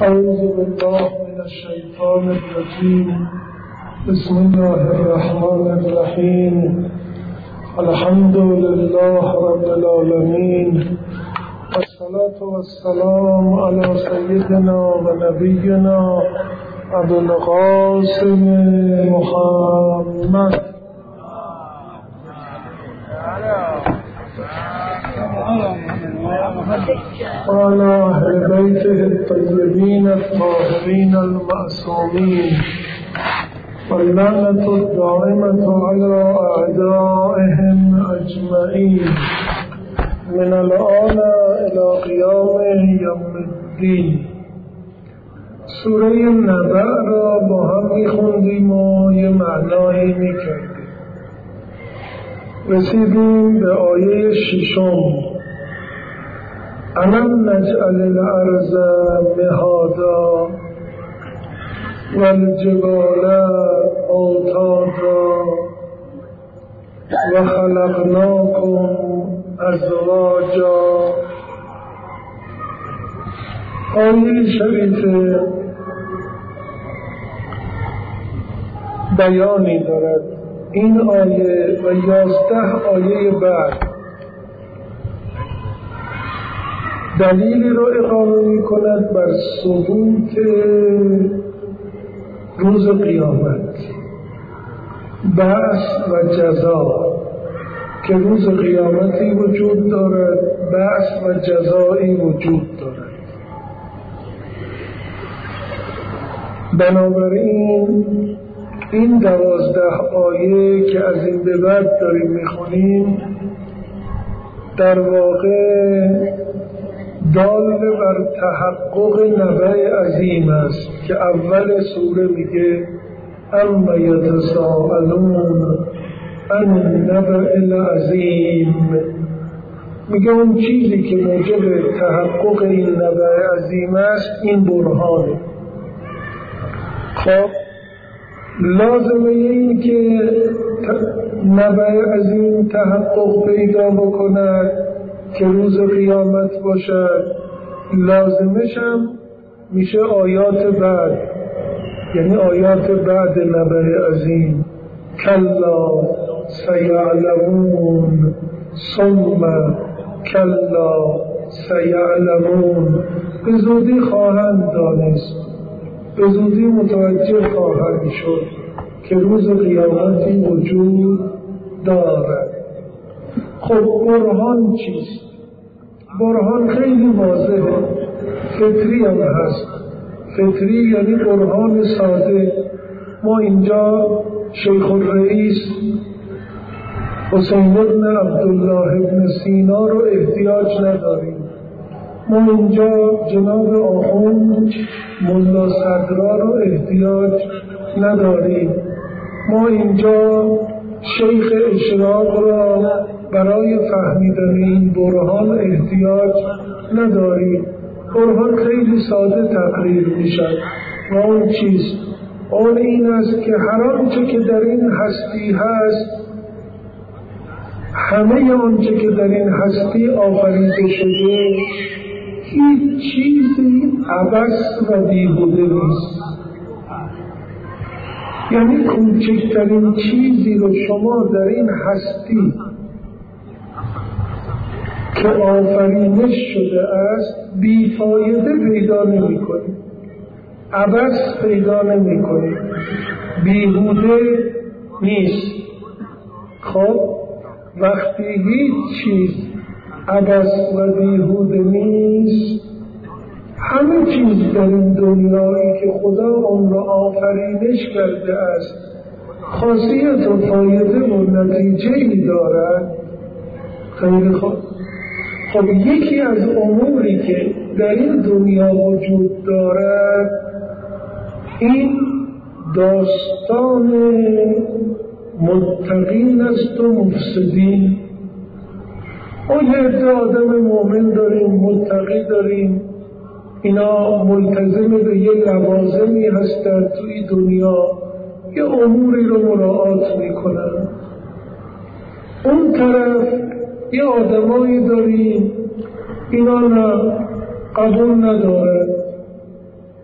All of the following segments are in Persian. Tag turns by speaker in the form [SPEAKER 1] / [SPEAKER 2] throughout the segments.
[SPEAKER 1] أعوذ بالله من الشيطان الرجيم. بسم الله الرحمن الرحيم. الحمد لله رب العالمين، والصلاة والسلام على سيدنا ونبينا أبي القاسم محمد وعلى أهل بيته الطيبين الطاهرين المعصومين، واللعنة الدائمة على أعدائهم أجمعين من الآن إلى قيام يوم الدين. سوره نبأ را با هم می‌خوندیم و یه معنایی می‌کردیم. رسیدیم به آیه 6. ألم نجعل الأرض مهادا والجبال أوتادا وخلقناكم أزواجا. آیه شریف بیانی دارد. این آیه و 11 آیه بعد دلیلی را اقامه می کند بر ثبوت روز قیامت، بعث و جزا، که روز قیامتی وجود دارد، بعث و جزایی وجود دارد. بنابراین این 12 آیه که از این به بعد داریم میخونیم در واقع دال بر تحقق نبأ عظیم است که اول سوره میگه اما یتساءلون عن النبأ العظیم، میگه اون چیزی که موجب تحقق این نبأ عظیم است این برهانه. خب لازمه این که نبأ عظیم تحقق پیدا بکند که روز قیامت باشد، لازمش هم میشه آیات بعد، یعنی آیات بعد نبأ عظیم. کلا سیعلمون ثم کلا سیعلمون، به زودی خواهند دانست، به زودی متوجه خواهند شد که روز قیامتی وجود دارد. خب برهان چیست؟ برهان خیلی واضحه، فطری هم هست. فطری یعنی برهان ساده. ما اینجا شیخ الرئیس حسین بن عبدالله بن سینا رو احتیاج نداریم. ما اینجا جناب آخوند ملا صدرا رو احتیاج نداریم. ما اینجا شیخ اشراق را برای فهمیدن این برهان احتیاج نداریم. برهان خیلی ساده تقریر میشد و اون چیز اون این است که هر آنچه که در این هستی هست، همه آنچه که در این هستی آفریده شده، هیچ چیزی عبث و بیهوده نیست. یعنی کوچکترین چیزی رو شما در این هستی که آفرینش شده است بیفایده پیدا نمی کنید، عبث پیدا نمی کنید، بیهوده نیست. خب وقتی هیچ چیز عبث و بیهوده نیست، همه چیز در این دنیایی که خدا اون را آفرینش کرده است خاصیت و فایده و نتیجه‌ای دارد. خیلی خوب. خب یکی از اموری که در این دنیا وجود دارد این داستان متقین است و مفسدین. اون یه آدم مؤمن داریم، متقی داریم، اینا ملتزم به یه لوازمی هستند توی دنیا، یه اموری رو مراعات میکنن. اون طرف یه آدمایی داریم اینا نه قبول ندارد،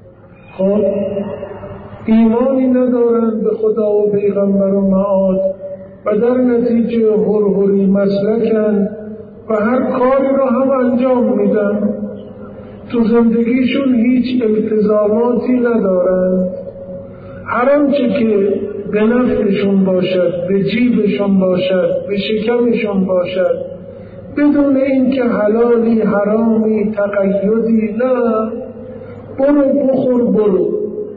[SPEAKER 1] خب ایمانی ندارند به خدا و پیغمبر و معاد و در نتیجه هرهری مسلکن و هر کاری را هم انجام میدن، تو زندگیشون هیچ التزاماتی ندارند، هر آنچه که به نفعشون باشد، به جیبشون باشد، به شکمشون باشد، بدون اینکه حلالی حرامی تقیدی، نه، برو بخور برو.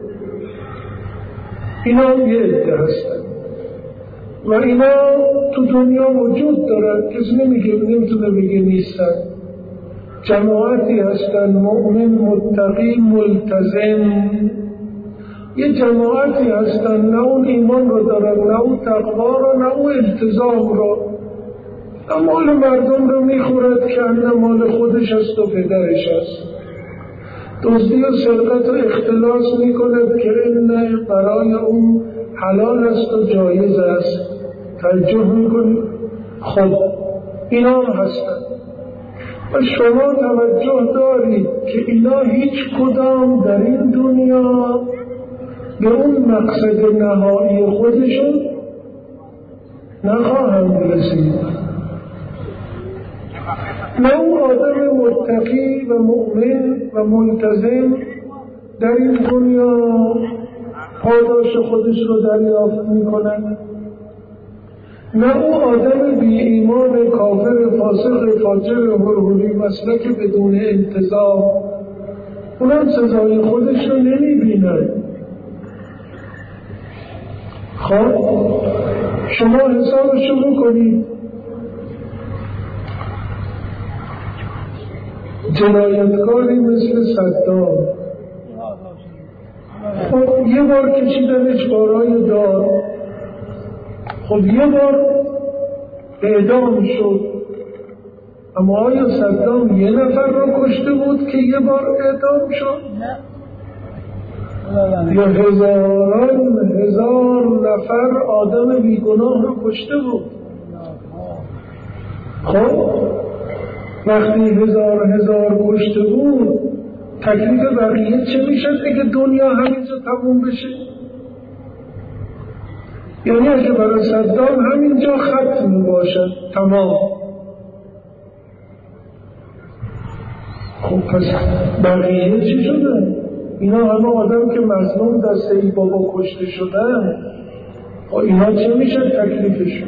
[SPEAKER 1] اینا هم یه عده هستن و اینا تو دنیا وجود دارن، کسی نمیتونه بگه نیستن. جماعتی هستن مؤمن متقی ملتزم، یه جماعتی هستن نه اون ایمان رو دارن، نه اون تقوا رو، نه اون التزام رو، مال مردم رو میخورد که نه مال خودش است و پدرش است، دزدی و سرقت و اختلاس میکند که این برای اون حلال است و جایز است. توجه میکنید؟ خب اینا هستن و شما توجه دارید که اینا هیچ کدام در این دنیا به اون مقصد نهایی خودشون نخواهند رسید. نه اون آدم متقی و مؤمن و ملتزم در این دنیا پاداش خودش رو دریافت میکنن، نه اون آدم بی ایمان کافر فاسق فاجر هرهری مسلک بدون انتظام، اونم سزای خودش رو نمیبینن. خب شما حسابشو بکنید، جنایتکاری مثل صدام، خب یه بار کشیدنش بارای دار، خب یه بار اعدام شد، اما آیا صدام یه نفر رو کشته بود که یه بار اعدام شد؟ یا هزار نفر آدم بیگناه رو کشته بود؟ خب وقتی هزار کشته بود، تکلیف بقیه چه میشد اگه دنیا همینجا تموم بشه؟ یعنی اگه برای صدام همینجا ختم باشد تمام، خب پس بقیه چی شدن؟ اینا همه آدم که مظلوم دسته ای بابا کشته شدن، اینا چه میشد تکلیفشون؟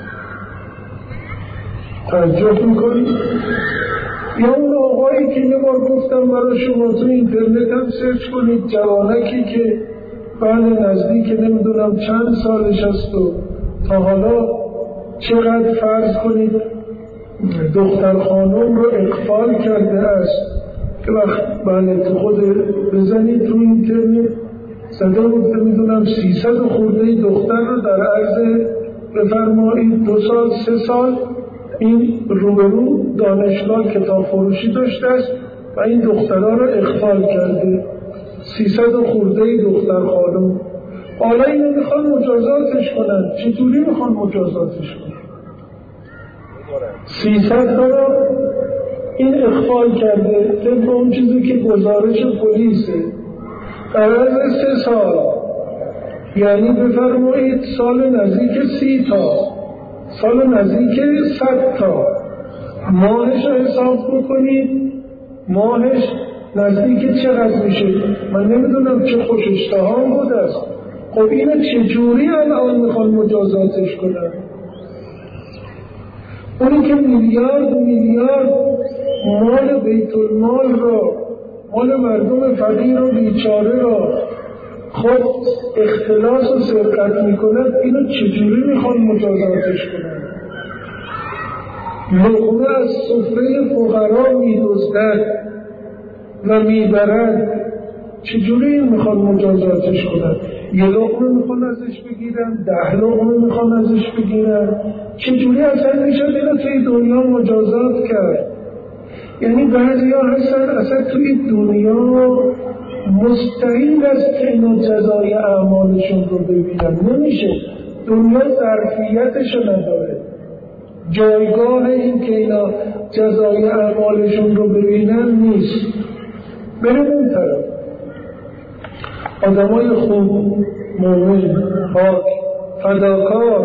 [SPEAKER 1] توجه میکنید؟ یا اون آقایی که یه بار گفتم برای شما تو اینترنت هم سرچ کنید، جوانکی که بله نزدیک نمیدونم چند سالش است و تا حالا چقدر فرض کنید دختر خانم رو اغفال کرده است، که وقت بله تو خود بزنید تو اینترنت صدا بود میدونم 300 خورده دختر رو در عرض بفرمایید 2 سال 3 سال این روبرو دانشگاه کتاب فروشی داشته است و این دخترها رو اغفال کرده، 300 خورده دختر خانم. حالا اینو میخوان مجازاتش کنن، چطوری میخوان مجازاتش کنن؟ 300 تا رو این اغفال کرده طبق اون چیزی که گزارش پلیسه در عرض 3 سال، یعنی بفرمایید سال نزدیک 30 تا، سال نزدیک 100 تا، ماهش رو حساب بکنید، ماهش نزدیک چقدر میشه؟ من نمیدونم چه خوش اشتهام بود است. خب اینو چجوری الان میخوان مجازاتش کنن؟ اونی که میلیارد مال بیت المال را، مال مردم فقیر و بیچاره را خود اختلاس و سرقت میکند، اینو چجوری میخوان مجازاتش کنن؟ لقمه از سفره فقرا میدزدد و میبرد، چجوری میخوان مجازاتش کنن؟ 1 لقمه میخوان ازش بگیرن، 10 لقمه میخوان ازش بگیرن، چجوری اصلا میشد اینو توی دنیا مجازات کرد؟ یعنی بعضی ها هستن اصلا توی دنیا مستحیل است که اینا جزای اعمالشون رو ببینن، نمیشه، دنیا ظرفیتشو نداره، جایگاه این که اینا جزای اعمالشون رو ببینن نیست. بریم اون طرف. آدمای خوب، مومن، پاک، فداکار.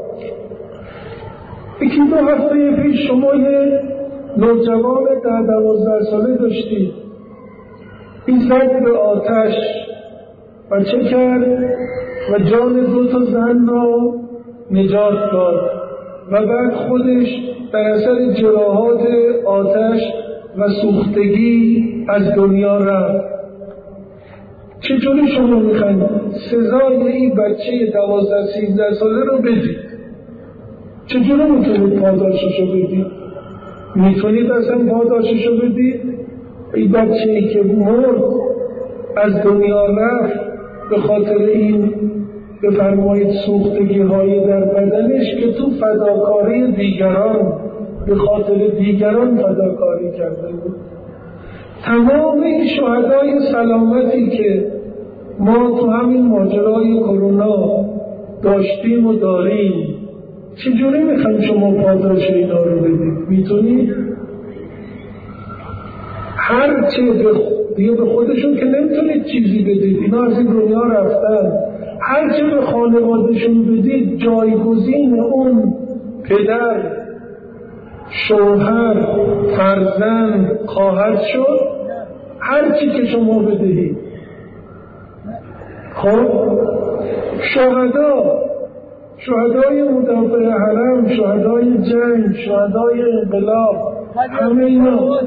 [SPEAKER 1] یکی 2 هفته پیش شما یه نوجوان 10-12 ساله داشتید، این زد به آتش و چه کرد و جان 2 زن را نجات داد و بعد خودش در اثر جراحات آتش و سوختگی از دنیا رفت. چجوری شما میخواید سزای این بچه 12-13 ساله رو بدید؟ چجوری میتونید پاداششو بدید؟ میتونید اصلا پاداششو بدید؟ این بچه‌ای که مرد از دنیا رفت به خاطر این بفرمایید سوختگی های در بدنش که تو فداکاری دیگران به خاطر دیگران فداکاری کرده بود. تمام این شهدای سلامتی که ما تو همین ماجرای کرونا داشتیم و داریم، چجوری میخوایم شما پاداش اینا رو بدید؟ میتونید؟ هرچه دیگه به خودشون که نمیتونید چیزی بدید، اینا از این دنیا رفتن. هرچه به خانوادهشون بدید جایگزین اون پدر، شوهر، فرزند خواهد شد، هرچی که شما بدهید. خب شهدای مدافع حرم، شهدای جنگ، شهدای انقلاب، همه اینا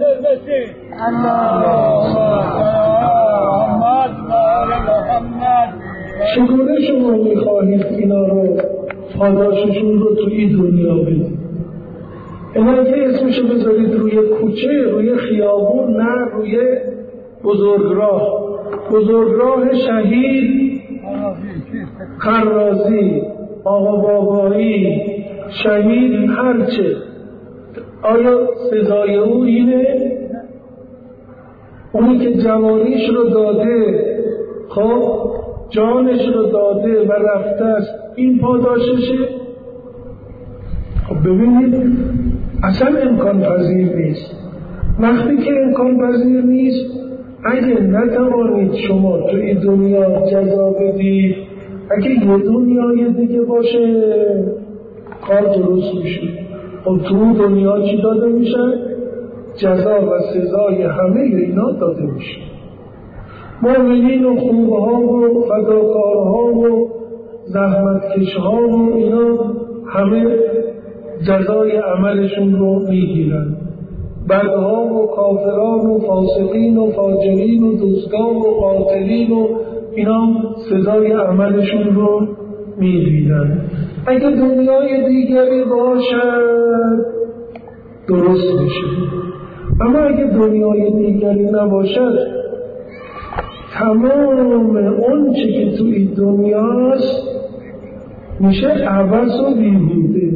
[SPEAKER 1] چگونه شما میخواهید اینا رو پاداششون رو تو این دنیا بدید؟ اینا که اسمشو بذارید روی کوچه، روی خیابون، نه روی بزرگراه شهید خرازی، آقا بابایی، شهید هرچه. آیا سزای او اینه؟ اونی که جوانیش رو داده، خب جانش رو داده و رفته است، این پاداششه؟ خب ببینید اصلا امکان پذیر نیست. وقتی که امکان پذیر نیست، اگه نتوانید شما تو این دنیا جزا بدید، اگه یه دنیای دیگه باشه کار درست میشه. خب تو اون دنیا چی داده میشه؟ جزا و سزای همه اینا داده میشه. مومنین و خوبها و فداکارها و زحمتکشها و اینا همه جزای عملشون رو میگیرن. بدها و کافران و فاسقین و فاجرین و دزدان و قاتلین و اینا سزای عملشون رو میبینن. اگه دنیای دیگری باشد درست میشه، اما اگه دنیای دیگری نباشد تمام اون چی که تو این دنیاست میشه عبث و بیهوده.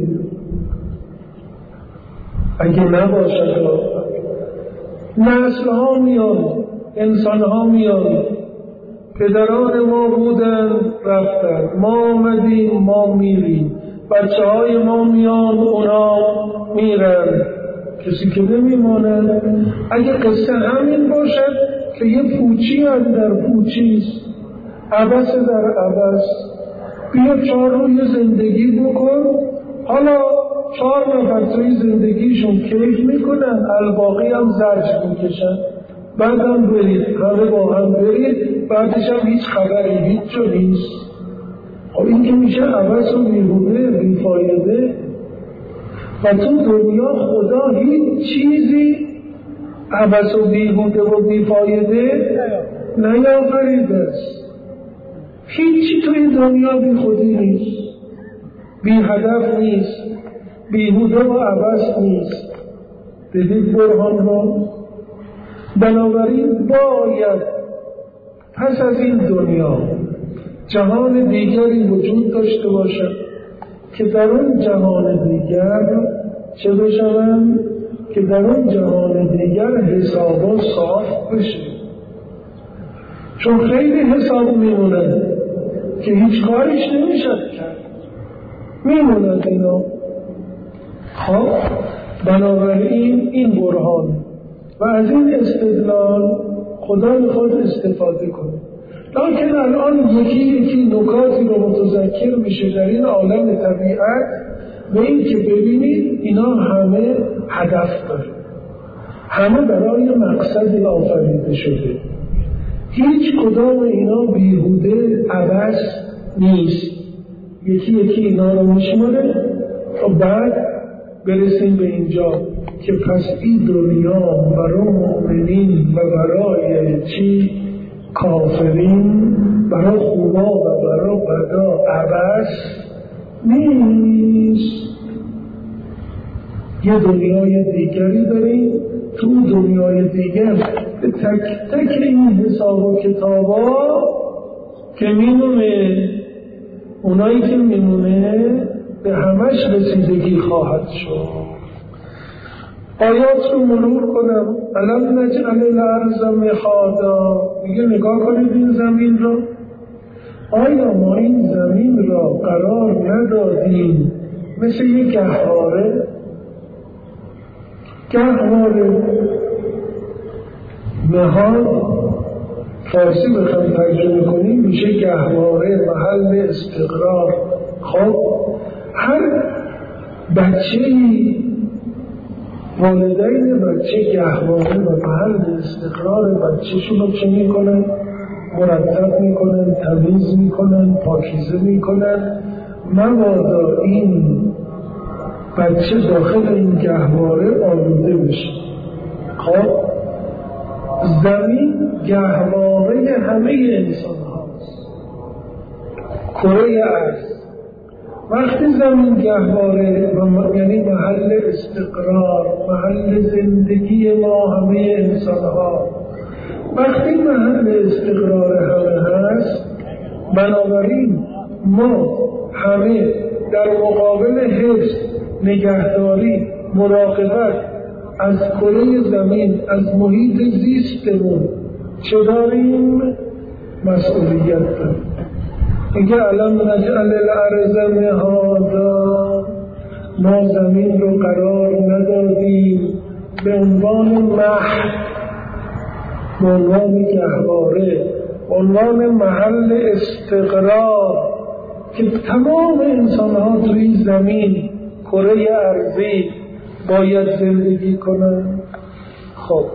[SPEAKER 1] اگه نباشد نسل ها میان، انسان ها میان، پدران ما بودن رفتن، ما آمدیم ما میریم، بچه های ما میان اونا میرن، کسی که نمیمانه. اگه قصه همین باشد که یه پوچی هم در پوچیست، عبث در عبث، بیا 4 روز زندگی بکن، حالا 4 نفر توی زندگیشون کیف میکنن، الباقی هم زرج میکشن، بعدم برید، همه با هم برید، بعدش هم هیچ خبری، هیچ جو نیست. خب این که میشه عبث و بیهوده، بیفایده. و تو دنیا خدا هیچ چیزی عبث و بیهوده و بیفایده نیافریده است. هیچی توی دنیا بی خودی نیست، بی هدف نیست، بیهوده و عبث نیست. دیدید برهان را؟ بنابراین باید پس از این دنیا جهان دیگری وجود داشته باشد که در اون جهان دیگر چه بشوند؟ که در اون جهان دیگر حسابا صاف بشه. چون خیلی حساب میمونن که هیچ کاریش نمیشد کرد، میمونن اینا. خب بنابراین این برهان و از این استدلال خدا میخواد استفاده کنه. لکن الان یکی نکاتی رو متذکر میشه در این عالم طبیعت به این که ببینید اینا همه هدف داره، همه برای مقصد آفریده شده، هیچ کدام اینا بیهوده عبث نیست. یکی اینا رو میشماره تا بعد برسیم به اینجا که پس این دنیا برای مؤمنین و برای چی کافرین، برای خوبا و برای بدا عبث نیست. یه دنیای دیگری داریم، تو دنیای دیگر به تک تک این حساب و کتابا که میمونه، اونایی که میمونه به همش رسیدگی خواهد شد. آیات رو مرور کنم. الم نجعل الارض مهادا، میگه نگاه کنید این زمین رو، آیا ما این زمین را قرار ندادیم مثل یک گهواره؟ گهواره مهاد فارسی بخوام ترجمه کنیم میشه گهواره، محل استقرار. خب هر بچه‌ای والدین بچه گهواره و محل استقرار بچه‌شون رو چه میکنن؟ مرتب میکنن، تمیز میکنن، پاکیزه میکنن، مبادا این بچه داخل این گهواره آلوده بشه. خب زمین گهواره همه انسان هاست، کره ارض. وقتی زمین گهواره یعنی محل استقرار، محل زندگی ما همه انسان ها، وقتی محل استقرار همه هست، بنابراین ما همه در مقابل حفظ، نگهداری، مراقبت از کره زمین، از محیط زیستمون چه داریم؟ مسئولیت داریم. میگه الم نجعل الارض مهادا، ما زمین رو قرار ندادیم به عنوان مهد، به عنوان گهواره، به عنوان محل استقرار که تمام انسان ها توی زمین کره ارضی باید زندگی کنن. خب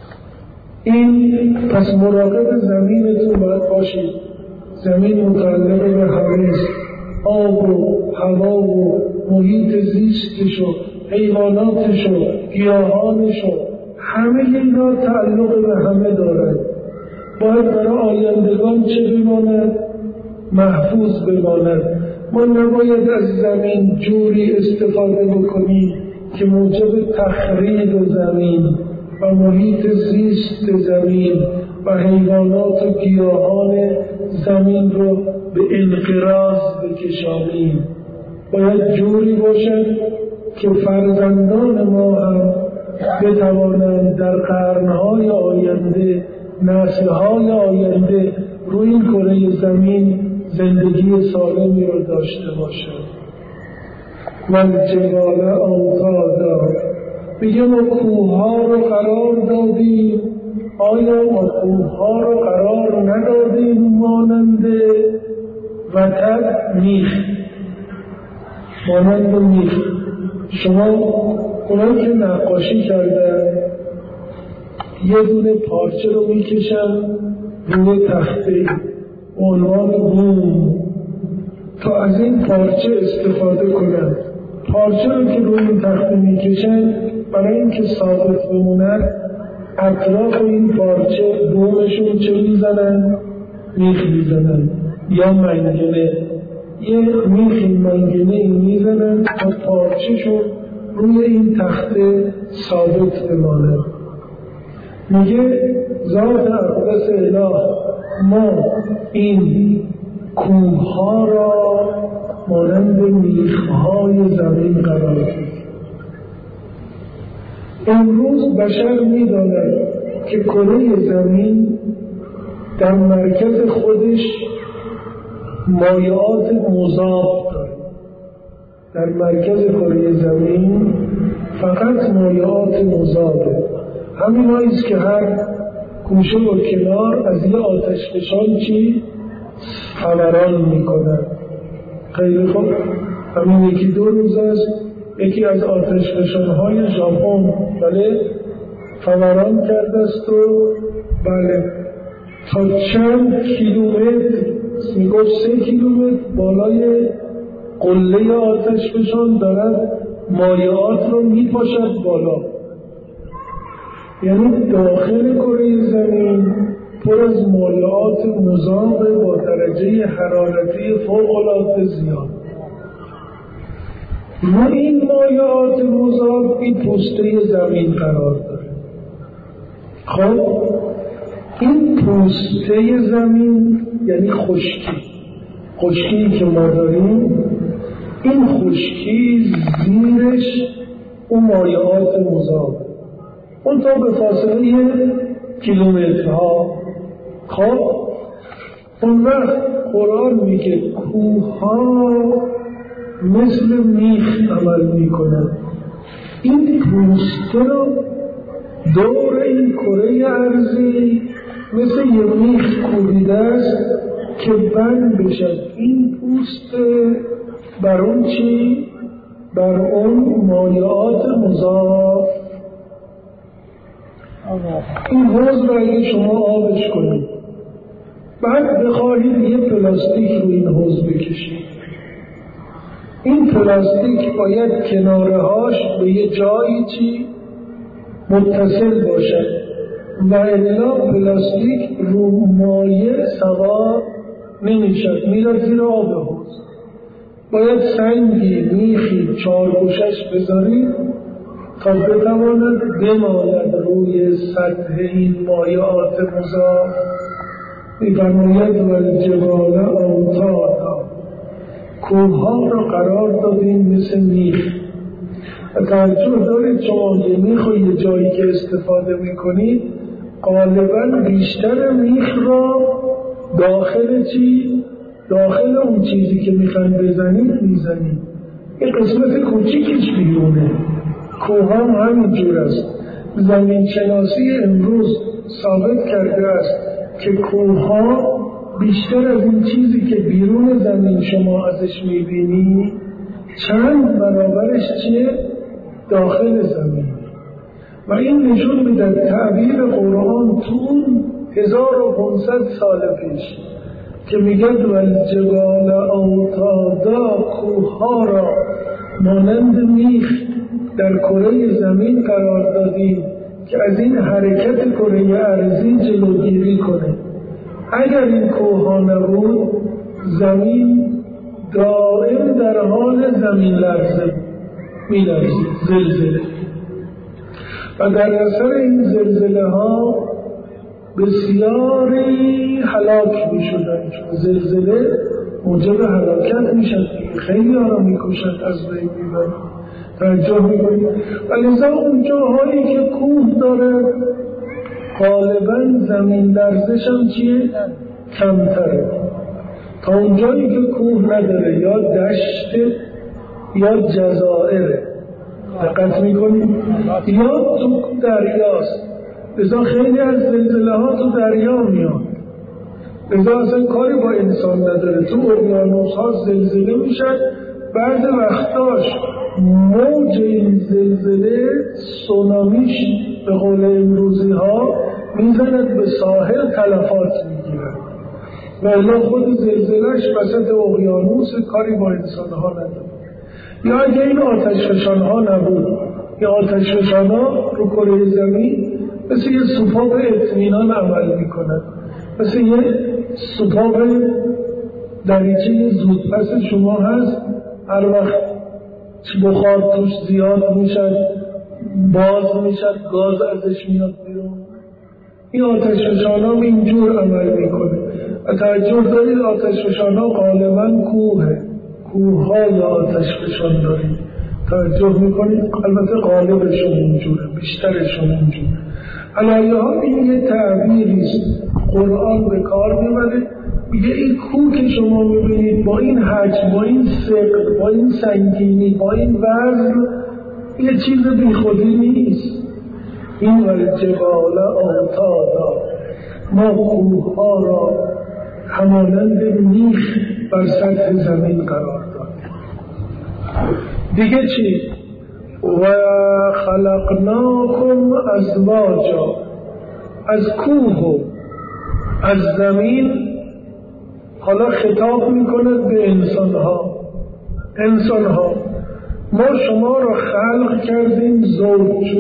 [SPEAKER 1] این پس مراقب زمینتون باید باشید. زمین متعلق به همه است، آب و هوا و محیط زیستش و حیواناتش و گیاهانش و همه اینا تعلق به همه دارد. باید برای آیندگان چه بماند؟ محفوظ بماند. ما نباید از زمین جوری استفاده بکنیم که موجب تخریب زمین و محیط زیست زمین و حیوانات و گیاهان زمین رو به انقراض بکشانیم. باید جوری باشد که فرزندان ما هم بتوانند در قرنهای آینده، نسلهای آینده روی این کره زمین زندگی سالمی رو داشته باشند. والجبال اوتادا، میگه ما کوه‌ها رو قرار دادیم. آیا ما کوه‌ها رو قرار ندادیم مانند وتد میخ؟ مانند میخ. شما اونایی که نقاشی کردن یه دونه پارچه رو میکشن روی تخته به عنوان بوم تا از این پارچه استفاده کنن. پارچه رو که روی این تخته میکشن برای اینکه ثابت بمونن اطراف این پارچه بومشون چه میزنن؟ میخ میزنن یا منگنه. یه میخی منگنه میزنن تا پارچهشون روی این تخته ثابت بمانه. میگه ذات اقدس اله ما این کوه‌ها را مانند میخ‌های زمین قرار دادیم. امروز بشر می‌داند که کره زمین در مرکز خودش مایعات مذاب دارد. در مرکز کره زمین فقط مایعات مذابه. همین هاییست که هر گوشه و کنار از یه آتش فشان چی؟ فوران میکنن. خیلی خوب، همین یکی دو روز است یکی از آتش فشانهای ژاپن بله فوران کرده است و بله تا چند کیلومتر، میگفت 3 کیلومتر بالای قله آتش فشان دارد مایعات رو میپاشد بالا. یعنی داخل کره زمین پر از مایعات مذاب با درجه حرارتی فوق‌العاده زیاد. و این مایعات مذاب این پوسته زمین قرار داره. خب این پوسته زمین یعنی خشکی که ما داریم، این خشکی زیرش اون مایعات مذاب اون تا به فاصله کیلومترها. خب اون وقت قرآن میگه کوه ها مثل میخ عمل میکنن. این پوسته رو دور این کره ارضی مثل یه میخ کوبیده است که بند بشد. این پوسته بر اون چی؟ بر اون مایعات مضاف. این حوض رو اگه شما آبش کنید بعد بخواهید یه پلاستیک رو این حوض بکشید، این پلاستیک باید کنارهاش به یه جایی چی متصل باشد و الا پلاستیک رو مایع سوار نمیشد، میرد زیر آب حوض. باید سنگی میخی 4 گوشش بذارید تا بتواند بماند روی سطح این مایعات مضاف. می‌فرماید والجبال اوتادا، کوه‌ها را قرار دادیم مثل میخ. توجه دارید شما که میخ و یه جایی که استفاده میکنید غالبا بیشتر میخ را داخل چی؟ داخل اون چیزی که میخواین بزنید میزنید. این قسمت کوچیکش بیرونه. کوه هم همینجور است. زمین شناسی امروز ثابت کرده است که کوه ها بیشتر از این چیزی که بیرون زمین شما ازش میبینی چند برابرش چیه؟ داخل زمین. و این نشون میده تعبیر قرآن تو 1500 سال پیش که میگه والجبال اوتادا، کوه ها را مانند میخ در کره زمین قرار دادیم که از این حرکت کره ارضی جلوگیری کنه. اگر این کوه ها نبود زمین دائم در حال زمین لرزه می‌لرزید، زلزله. و در اثر این زلزله ها بسیاری هلاک می‌شدند. زلزله موجب هلاکت میشد، خیلی ها را می‌کشد، از بین می‌برد. توجه می‌کنید؟ ولذا اون جاهایی که کوه داره غالباً زمین لرزش هم چیه؟ کمتره. تا اونجایی که کوه نداره یا دشت یا جزائره، دقت می‌کنید؟ یا تو دریاست. لذا خیلی از زلزله ها تو دریا میاد. لذا اصلا کاری با انسان نداره. تو اقیانوس ها زلزله میشد، بعد وقتاش موج این زلزله سونامیش به قول امروزی ها میزند به ساحل، تلفات میگیرد. و الا خود زلزلهش وسط اقیانوس، کاری با انسان ها نداره. یا اگه این آتش فشان ها نبود، یا آتش فشان ها رو کره زمین مثل یه سوپاپ اطمینان عمل میکنن، مثل یه سوپاپ دریچه زودپس شما هست، هر وقت بخار توش زیاد میشد باز میشد، گاز ازش میاد بیرون. این آتش فشان ها اینجور عمل میکنه. و توجه دارید آتش فشان ها غالبا کوه های آتش فشان دارید. توجه میکنید؟ البته غالبشون اینجوره، بیشترشون اینجوره. علایه ها این یه تعبیریست قرآن به کار میبره. میگه این کوه که شما میبینید با این حجم، با این ثقل، با این سنگینی، با این وزن، یه چیز بی خودی نیست. این والجبال اوتادا، ما کوه‌ها را همانند میخ بر سطح زمین قرار دادیم. دیگه چی؟ و خلقناکم ازواجا، از کوه و از زمین حالا خطاب میکند به انسانها. ما شما را خلق کردیم زوج،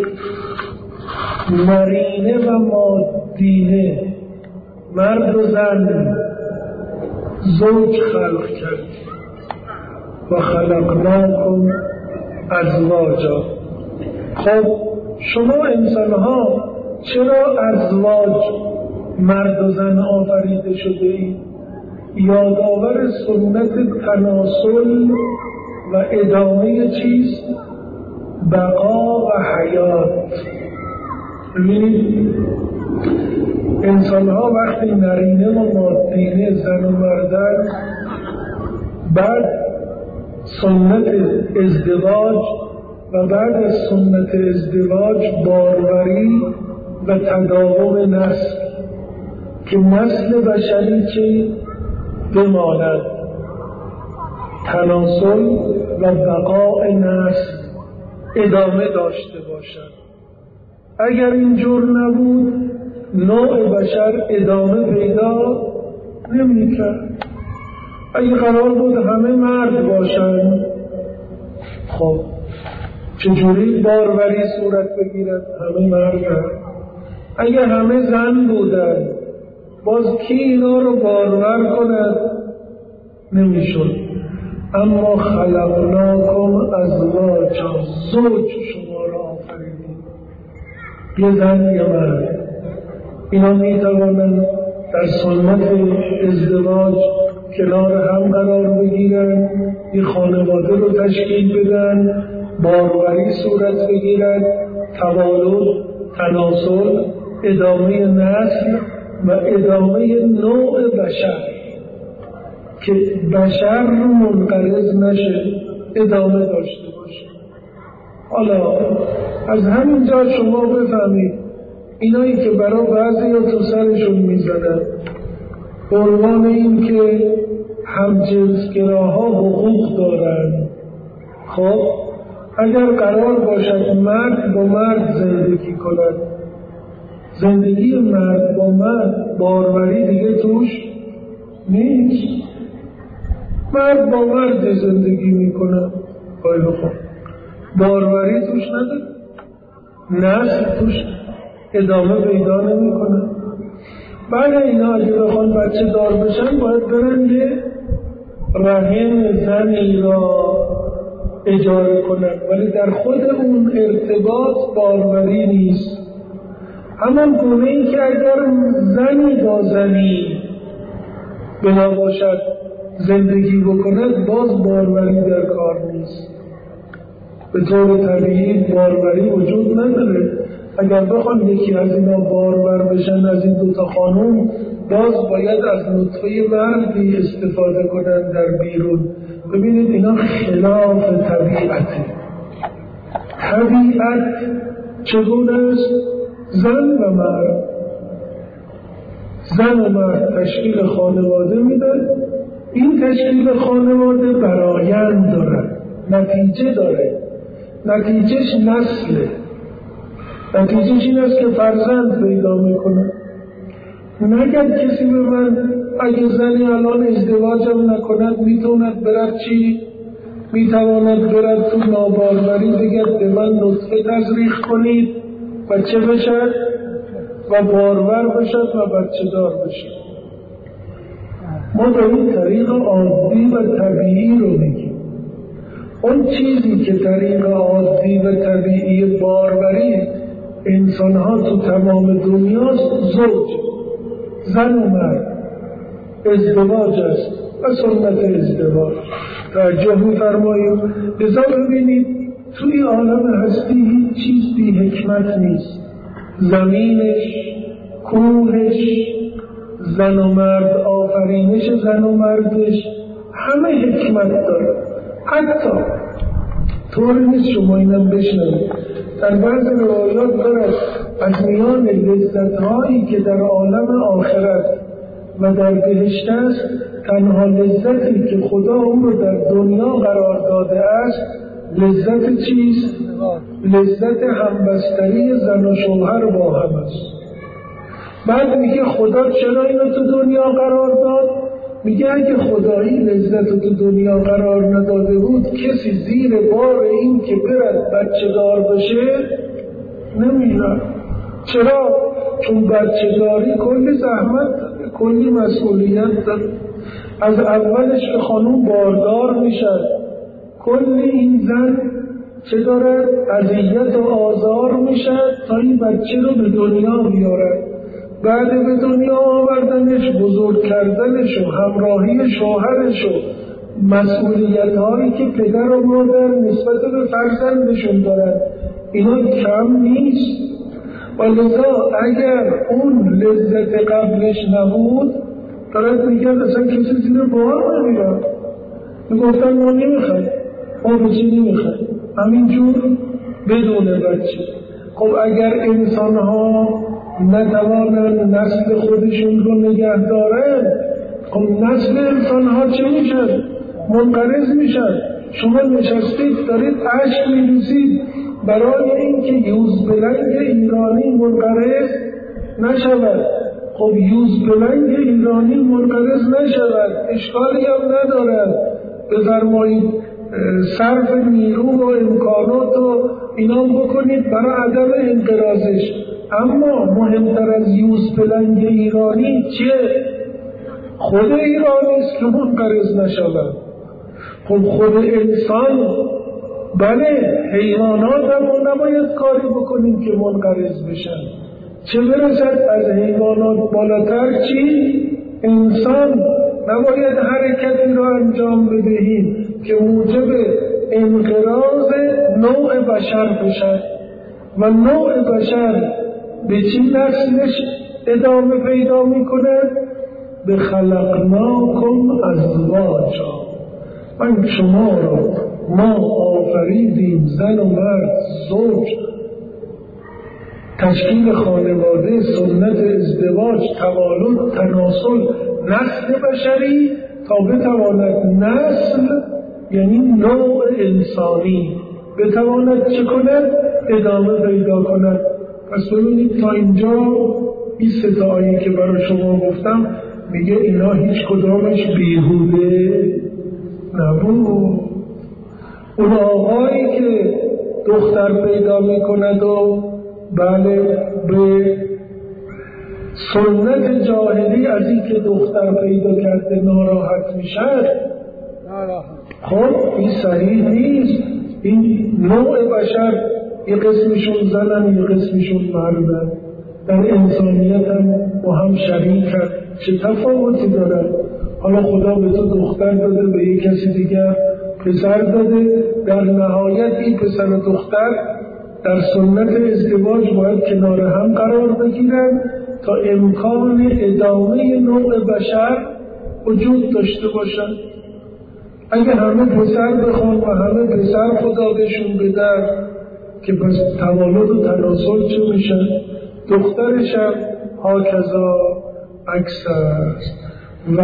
[SPEAKER 1] نرینه و مادینه، مرد و زن، زوج خلق کردیم. و خلقناکم ازواجا. خب شما انسانها چرا ازواج، مرد و زن آفریده شده اید؟ یادآور سنت تناسل و ادامه چیست؟ بقا و حیات. ببینید انسانها وقتی نرینه و مادینه، زن و مردن، بعد سنت ازدواج و بعد از سنت ازدواج باروری و تداوم نسل که نسل بشری که بماند، تناسل و بقاء نسل ادامه داشته باشد. اگر اینجور نبود نوع بشر ادامه پیدا نمی‌کرد. اگه قرار بود همه مرد باشن، خب چجوری باروری صورت بگیرد؟ همه مرد هست. اگه همه زن بودن، باز کی اینا رو بارور کند؟ نمیشد. اما خلقناکم ازواجا، زوج شما را آفریدیم، یه زن یه مرد. اینا میتوانند در سنت ازدواج کنار هم قرار بگیرن، یه خانواده رو تشکیل بدن، باروری صورت بگیرن، توالد، تناسل، ادامه نسل و ادامه نوع بشر، که بشر منقرض نشه، ادامه داشته باشه. حالا از همینجا شما بفهمید اینایی که برای بعضی ها تو سرشون میزدن به عنوان این که همجنسگراها حقوق دارن، خب اگر قرار باشد مرد با مرد زندگی کند، زندگی مرد با مرد باروری دیگه توش نیست. مرد با مرد زندگی میکنه، خیلی خوب، باروری توش نداره، نسل توش ادامه پیدا نمیکنه. بعد اینا اگه بخوان بچه دار بشن باید برن یه رحم زنی را اجاره کنن، ولی در خود اون ارتباط باروری نیست. همان گونه این که اگر زنی با زنی بنا باشد زندگی بکند، باز باروری در کار نیست. به طور طبیعی باروری وجود نداره. اگر بخوان یکی از اینا بارور بشن، از این دوتا خانوم، باز باید از نطفه مردی استفاده کنن در بیرون. ببینید اینا خلاف طبیعته. طبیعت چگونه است؟ زن و مرد، زن و مرد تشکیل خانواده میدن. این تشکیل خانواده برآیند داره، نتیجه داره، نتیجهش نسله، نتیجهش این است که فرزند پیدا میکنه. نگه کسی به من اگه زنی الان ازدواجم نکند میتوند برد چی؟ میتواند برد تو ناباروری بگد به من نطفه تزریق کنید بچه بشد و بارور بشد و بچه دار بشد. ما داریم طریق عادی و طبیعی رو میگیم. اون چیزی که طریق عادی و طبیعی باروری انسانها تو تمام دنیاست، زوج، زن و مرد، ازدواج است و سنت ازدواج. توجه می‌فرمایید. لذا ببینید توی عالم هستی هیچ چیز بی حکمت نیست. زمینش، کوهش، زن و مرد آفرینش زن و مردش همه حکمت داره. حتی طوری نیست شما اینم بشنوید، در بعض روایات دارد از میان لذت‌هایی که در عالم آخرت و در بهشت است، تنها لذتی که خدا اون رو در دنیا قرار داده است لذت چیست؟ لذت همبستری زن و شوهر با هم است. بعد میگه خدا چرا اینو تو دنیا قرار داد؟ میگه اگه خدایی لذت رو تو دنیا قرار نداده بود کسی زیر بار این که برد بچه دار بشه نمیرد. چرا؟ چون بچه داری کلی زحمت داره، کلی مسئولیت داره. از اولش که خانوم باردار میشد کلی این زن چه داره؟ اذیت و آزار میشد تا این بچه رو به دنیا بیارد. بعد به دنیا آوردنش، بزرگ کردنش و همراهی شوهرش و مسئولیت هایی که پدر و مادر نسبت به فرزندشون دارن اینا کم نیست. و لذا اگر اون لذت قبلش نبود دارد میگن اصلا کسی زیر بار نمیرد، میگفتن ما نمیخوایم، ما بچه نمیخوایم، همینجور بدون بچه. خب اگر انسان ها نتوانن نسل خودشون رو نگه دارن، خب نسل انسان ها چه میشن؟ منقرض میشن. شما نشستید دارید اشک میریزید برای اینکه یوزبلنگ ایرانی منقرض نشود. خب یوزبلنگ ایرانی منقرض نشود اشکالی هم ندارد، بفرمایید صرف نیرو و امکانات و اینا بکنید برای عدم انقراضش. اما مهمتر از یوزبلنگ ایرانی چیه؟ خود ایرانی است که منقرض نشود. خب خود انسان، بله حیوانات هم نباید کاری بکنیم که منقرض بشن، چه برسد از حیوانات بالاتر چی؟ انسان نباید حرکتی را انجام بدهیم که موجب انقراض نوع بشر بشد. و نوع بشر به چی نسلش ادامه پیدا می کند؟ به خلقناکم ازواجا، من شما را ما آفریدیم زن و مرد زوج، تشکیل خانواده، سنت ازدواج، توالد، تناسل، نسل بشری تا بتواند نسل یعنی نوع انسانی بتواند چه کند؟ ادامه پیدا کند. پس ببینید تا اینجا این سه تا آیه که برای شما گفتم میگه اینا هیچ کدامش بیهوده نبود. اون آقایی که دختر پیدا میکند و بله به سنت جاهلی از این که دختر پیدا کرده ناراحت میشد، خب این صحیح نیست. این نوع بشر یه قسمشون زنن یه قسمشون مردن، در انسانیت هم با هم شریکن، چه تفاوتی دارن؟ حالا خدا به تو دختر داده به یک کسی دیگر پسر داده، در نهایت این پسر و دختر در سنت ازدواج باید کنار هم قرار بگیرن تا امکان ادامه نوع بشر وجود داشته باشن. اگه همه پسر بخوان و همه پسر خدا بهشون بدن که پس توالد و تناسل چه میشن؟ دخترش هم هاکذا عکس است. و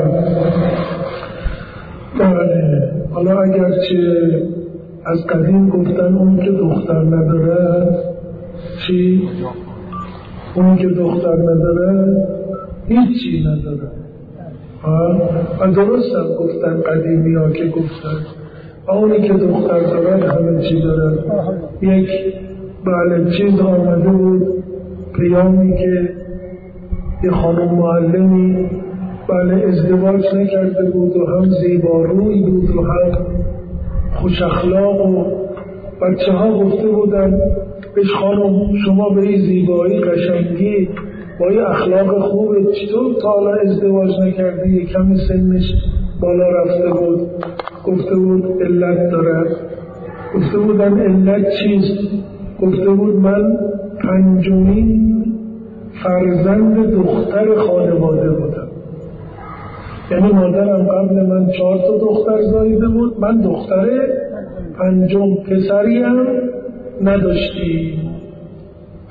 [SPEAKER 1] حالا اگرچه از قدیم گفتن اون که دختر نداره چی؟ اون که دختر نداره هیچی نداره. و درست هم گفتن قدیمی ها که گفتن اونی که دختر داره همه چی داره. یک بله چیز آمده بود پیامی که یه خانم معلمی بله ازدواج نکرده بود و هم زیباروی بود و هم خوش اخلاق و بچه ها گفته بودن بهش خانم شما به این زیبایی قشنگی با این اخلاق خوبه چطور تا حالا ازدواج نکرده؟ یه کمی سنش بالا رفته بود. گفته بود علت دارد. گفته بودن علت چیست؟ گفته بود من پنجمین فرزند دختر خانواده بودم، یعنی مادرم قبل من 4 تا دختر زاییده بود، من دختر پنجم، پسری هم نداشتیم.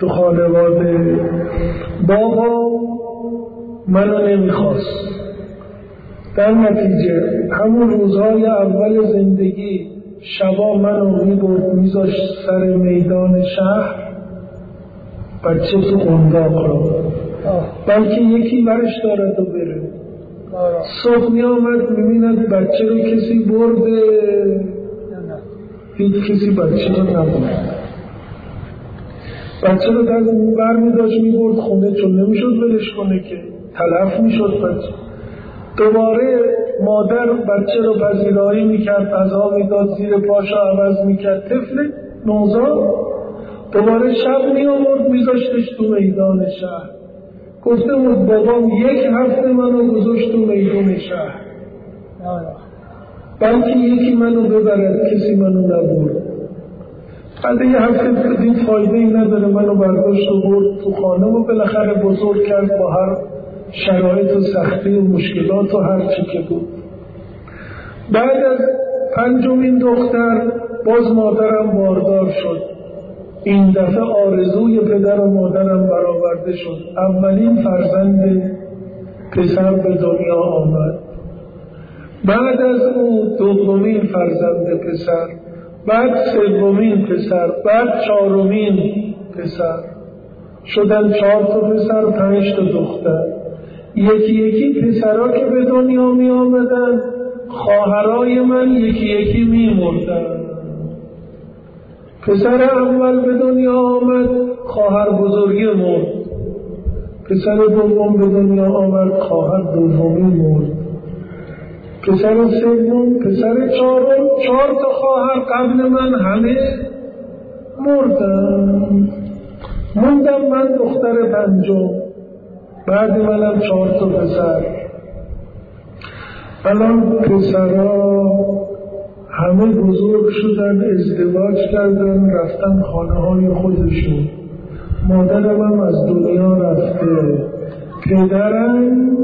[SPEAKER 1] تو خانواده. بابا منو نمیخواست. در نتیجه همون روزهای اول زندگی شبا منو میبرد میذاشت سر میدان شهر، بچه تو قنداق رو، بلکه یکی برش دارد و بره. صبح می آمد میبیند بچه رو کسی برده، هیچ کسی بچه رو نبرد. بچه رو در برمی داشت میبرد خونه، چون نمیشد ولش کنه که تلف میشد بچه. دوباره مادر بچه رو پذیرایی میکرد، غذا میداد، زیر پاشو عوض میکرد، طفل نوزاد. دوباره شب میآورد میذاشتش تو میدان شهر. گفته بود بابام 1 هفته منو گذاشت تو میدان شهر، بلکه یکی منو ببرد، کسی منو نبرد. بعد 1 هفته دید فایده ای نداره، منو برداشت و برد تو خانه و بالاخره بزرگ کرد با هر شرایط و سختی و مشکلات و هر چی که بود. بعد از 5مین دختر باز مادرم باردار شد. این دفعه آرزوی پدر و مادرم برآورده شد. اولین فرزند پسر به دنیا آمد. بعد از او 2مین فرزند پسر، بعد 3مین پسر، بعد 4مین پسر. شدن 4 تا پسر، 5 تا دختر. یکی یکی پسرها که به دنیا می آمدن، خواهرای من یکی یکی می مردن. پسر اول به دنیا آمد، خواهر بزرگی مرد. پسر دوم به دنیا آمد، خواهر دومی مرد. پسر سوم، پسر 4م، 4 تا خواهر قبل من همه مردن. موندم من دختر 5م، بعد منم 4 تا پسر. الان پسرها همه بزرگ شدن، ازدواج کردن، رفتن خانه های خودشون. مادرم هم از دنیا رفته. پدرم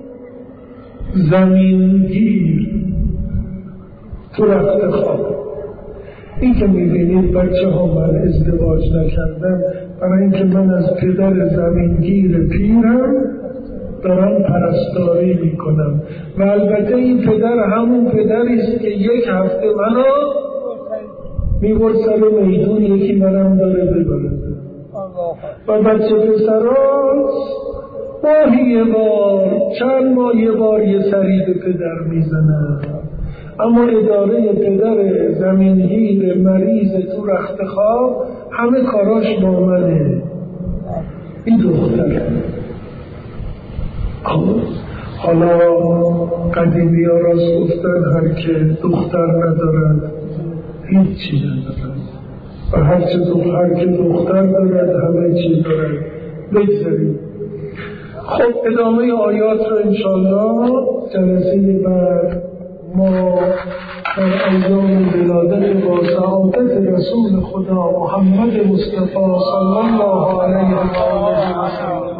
[SPEAKER 1] زمینگیر تو رفته خواب. این که میبینید بچه ها من ازدواج نکردن برای اینکه من از پدر زمینگیر پیرم دارم پرستاری میکنم. و البته این پدر همون پدری است که 1 هفته منو میبرد سر میدون، یکی منم داره ببرد. و بچه پسراست ماهی 1 بار، چند ماه 1 بار یه سری به پدر میزنن. اما اداره پدر زمینگیر مریض تو رخت خواب همه کاراش با منه. این دختر. حالا قدیمی ها راست گفتن هر که دختر ندارد هیچی ندارد و هر که دختر دارد همه چی دارد. بگذاریم. خب ادامه آیات رو انشاءالله جلسه بعد ما در ایام ولادت با سعادت رسول خدا محمد مصطفی صلی الله علیه و سلم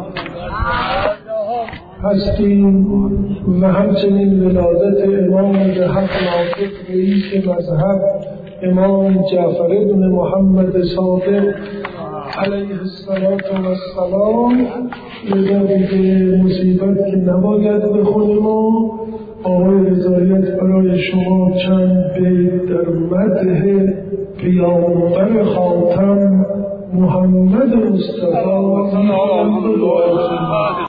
[SPEAKER 1] هستیم و همچنین ولادت امام به حق ناطق رئیس مذهب امام جعفر بن محمد صادق علیه السلام. لذا مصیبت که نباید بخونیم و آقای رضایت برای شما چند بیت در مدح پیامبر خاتم محمد مصطفی